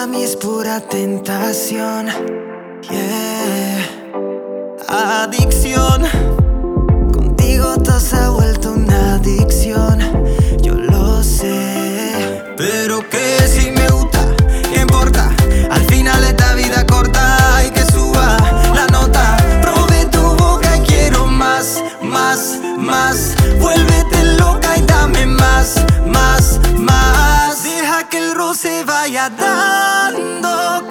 mí es pura tentación, yeah. Adicción, contigo todo se ha vuelto una adicción, yo lo sé. Pero que si me gusta, ¿qué importa? Al final esta vida corta y que suba la nota. Probé tu boca y quiero más, más, más. Vuélvete loca y dame más, más, más. Deja que el roce vaya dando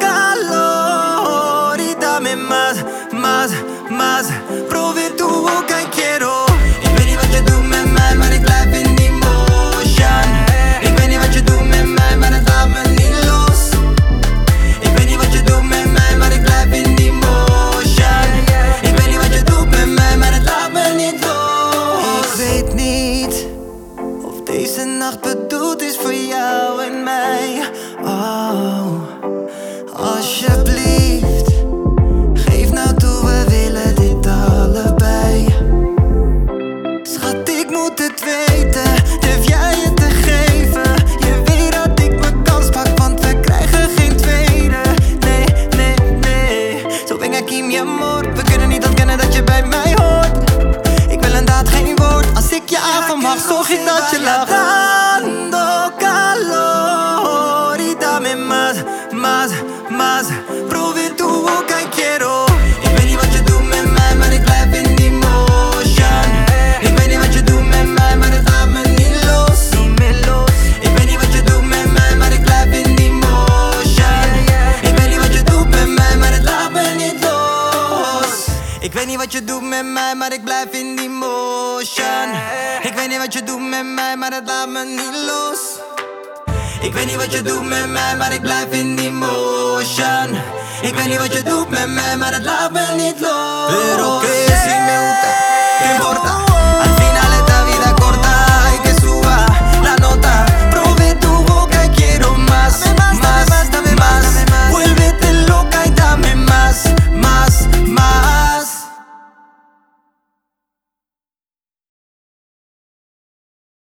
calor y dame más, más, más. Probé tu boca y quiero. Ik weet niet wat je doet met mij, maar ik blijf in die motion. Ik weet niet wat je doet met mij, maar het laat me niet los. Ik weet niet wat je doet met mij, maar ik blijf in die motion. Ik weet niet wat je doet met mij, maar het laat me niet los. Ik weet niet of deze nacht bedoeld is voor jou en mij. Oh, alsjeblieft, geef nou toe, we willen dit allebei. Schat, ik moet het weten, durf jij het te geven? Je weet dat ik mijn kans pak, want we krijgen geen tweede. Nee, nee, nee, zo ven aquí mi amor. We kunnen niet ontkennen dat je bij mij hoort. Ik wil inderdaad geen woord, als ik je avond mag, zorg ik dat je lacht. Dando calor y dame más, más, más. Probé tu boca y quiero. Ik weet niet wat je doet met mij, maar ik blijf in die motion. Ik weet niet wat je doet met mij, maar het laat me niet los. Ik weet niet wat je doet met mij, maar ik blijf in die motion. Ik weet niet wat je doet met mij, maar het laat me niet los. Ik weet niet wat je doet met mij, maar ik blijf in die motion. Ik weet niet wat je doet met mij, maar het laat me niet los. Ik weet niet wat je doet met mij, maar ik blijf in die motion. Ik weet niet wat je doet met mij, maar het laat me niet los. Pero que si me gusta,